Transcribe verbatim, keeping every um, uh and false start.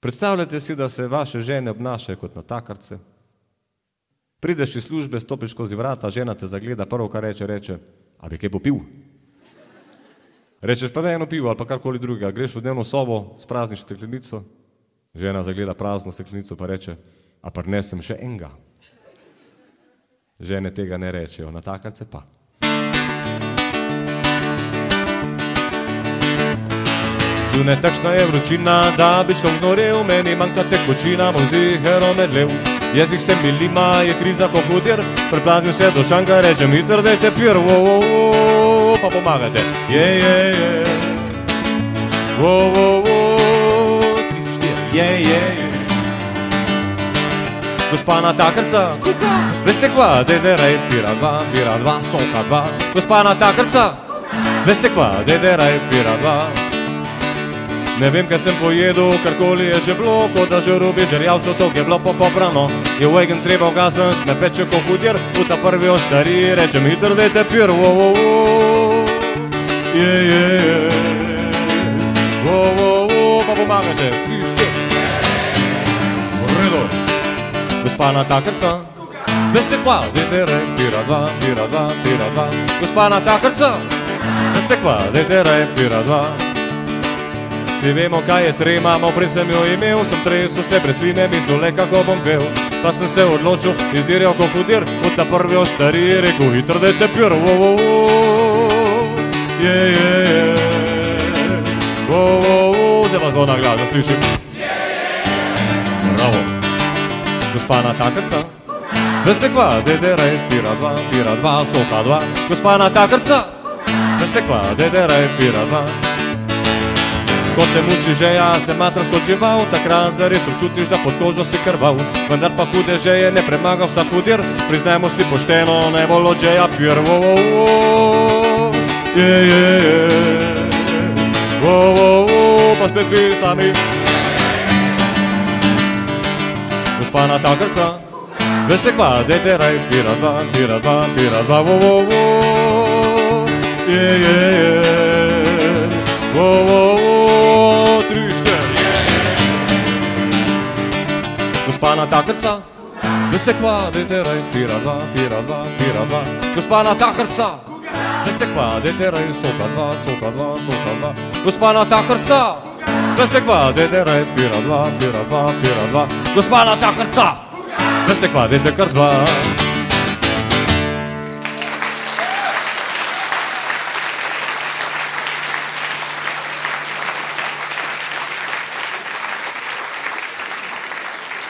Predstavljajte si, da se vaše žene obnašajo kot natakarce. Prideš iz službe, stopiš skozi vrata, žena te zagleda, prvo, kar reče, reče, a bi kaj popil? Rečeš, pa da eno pivo ali pa karkoli drugega, greš v dnevno sobo, sprazniš steklenico, žena zagleda prazno steklenico pa reče, a prinesem še enega. Žene tega ne rečejo, natakarce pa. Zunaj takšna je vročina, da bi človek znorel, meni manjka tekočina, bom zihero medlev. Jezik se mi lima, je kriza ko hudir, preplaznil se do šanka, rečem hitro, dajte pir, wo, wo, wo, pa pomagajte. Je, je, je, wo, wo, wo, tri, štiri, je, je, je. Gospa natakarca, veste kva, dede raj, pira dva, pira dva, soka dva. Gospa natakarca, veste kva, dede raj, pira dva. Ne vem, kaj sem pojedel, karkoli je že bilo, kot da že rubi žerjavcev, to je bilo popoprano. Je vegen treba ugasnit, me peče ko hudir, v ta prvi oštari, rečem hitro, dajte pir, wo, wo, wo, je, je, je, wo, wo, wo, pa pomagajte, tri, štiri, v redu. Gospa natakarca, veste kva, dajte rej, pira dva, pira dva, pira dva. Gospa natakarca, veste kva, dajte rej, pira dva. Vsi vemo, kaj je trema, malo prej sem jo imel, sem tresel se brez sline, mislil le, kako bom pel. Pa sem se odločil, izdirjal ko hudir, v ta prvi oštari, rekel hitro, dajte pir, wo, wo, wo, je, je, je, wo, wo, wo, zdaj vas zvona glas, da slišim. Bravo. Gospa natakarca, veste kva, dede rej, pira dva, pira dva, soka dva. Gospa natakarca, veste kva, dede rej, pira dva. Ko te muči žeja, se matra skočival, takrat zares občutiš, da pod kožo si krval. Vendar pa hude žeje ne premaga vsak hudir, priznajmo si pošteno, najbolj od žeja pir, wo, wo, wo, je, je, je, wo, wo, wo, pa spet vi sami. Gospa natakarca, veste kva, dajte raj, pira dva, pira dva, pira dva, wo, wo, wo, je, je, je, wo, wo, wo, tri, štiri, gospa natakarca, veste kva, dajte raj, pira dva, pira dva, pira dva. Gospa natakarca, veste kva, dajte raj, soka dva, soka dva, soka dva. Gospa natakarca, veste kva, dajte raj, pira dva, pira dva, pira dva. Gospa natakarca, veste kva, dajte kar dva.